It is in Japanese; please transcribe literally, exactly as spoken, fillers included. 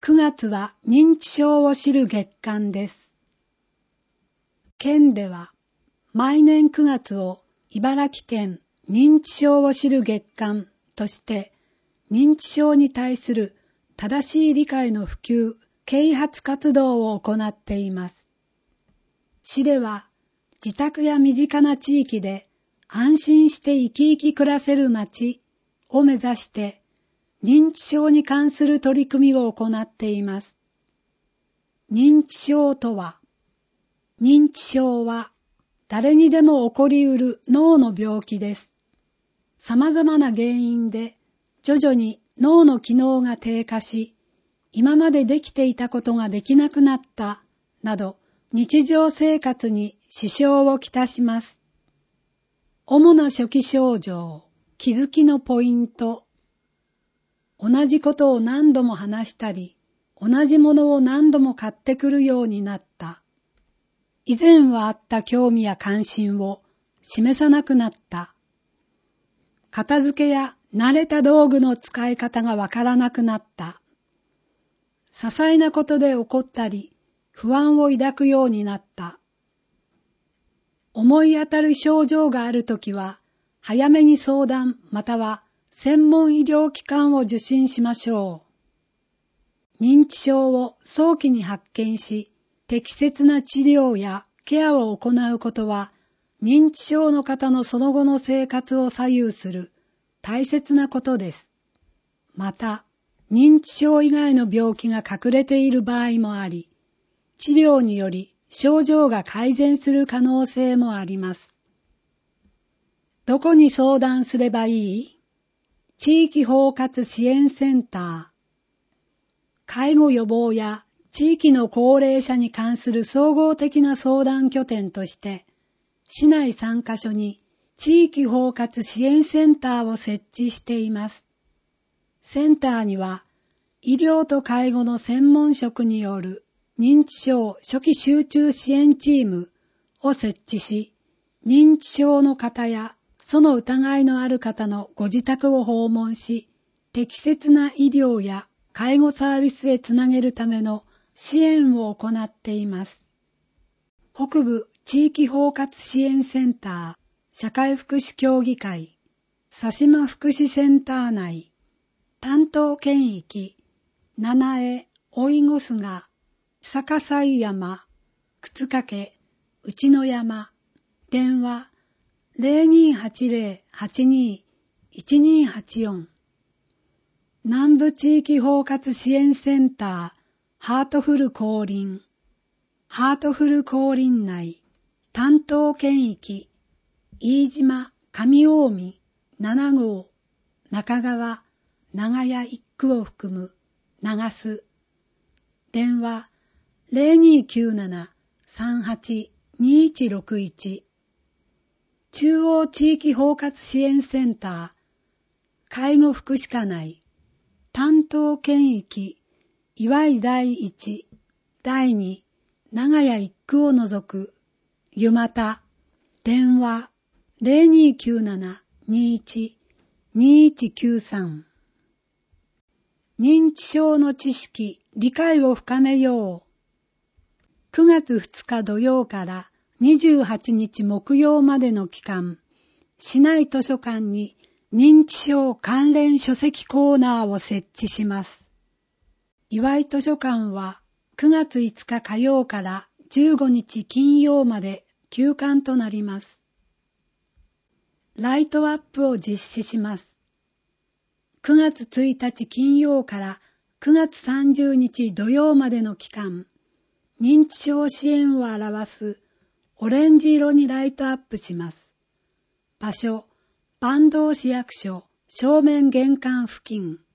くがつは認知症を知る月間です。県では毎年くがつを茨城県認知症を知る月間として認知症に対する正しい理解の普及、啓発活動を行っています。市では自宅や身近な地域で安心して生き生き暮らせる街を目指して認知症に関する取り組みを行っています。認知症とは、認知症は誰にでも起こりうる脳の病気です。様々な原因で徐々に脳の機能が低下し、今までできていたことができなくなったなど日常生活に支障をきたします。主な初期症状、気づきのポイント。同じことを何度も話したり、同じものを何度も買ってくるようになった。以前はあった興味や関心を示さなくなった。片付けや慣れた道具の使い方がわからなくなった。些細なことで怒ったり、不安を抱くようになった。思い当たる症状があるときは、早めに相談または専門医療機関を受診しましょう。認知症を早期に発見し、適切な治療やケアを行うことは、認知症の方のその後の生活を左右する大切なことです。また、認知症以外の病気が隠れている場合もあり、治療により症状が改善する可能性もあります。どこに相談すればいい？地域包括支援センター。介護予防や地域の高齢者に関する総合的な相談拠点として、市内さんカ所に地域包括支援センターを設置しています。センターには、医療と介護の専門職による認知症初期集中支援チームを設置し、認知症の方やその疑いのある方のご自宅を訪問し、適切な医療や介護サービスへつなげるための支援を行っています。北部地域包括支援センター社会福祉協議会佐島福祉センター内担当県域七重追子菅逆西山靴掛内野山電話 ゼロにーはちゼロ はちにー いちにーはちよん 南部地域包括支援センターハートフル降臨ハートフル降臨内担当県域飯島上近江なな号中川長屋一区を含む長洲電話 ゼロにーきゅうなな さんはち にいちろくいち 中央地域包括支援センター介護福祉課内担当県域岩井第一、第二、長屋一区を除く湯又電話 ゼロにーきゅうなな にいち にいちきゅうさん 認知症の知識、理解を深めよう。くがつふつか土曜からにじゅうはちにち木曜までの期間、市内図書館に認知症関連書籍コーナーを設置します。岩井図書館はくがついつか火曜からじゅうごにち金曜まで休館となります。ライトアップを実施します。くがつついたち金曜からくがつさんじゅうにち土曜までの期間、認知症支援を表すオレンジ色にライトアップします。場所、坂東市役所正面玄関付近。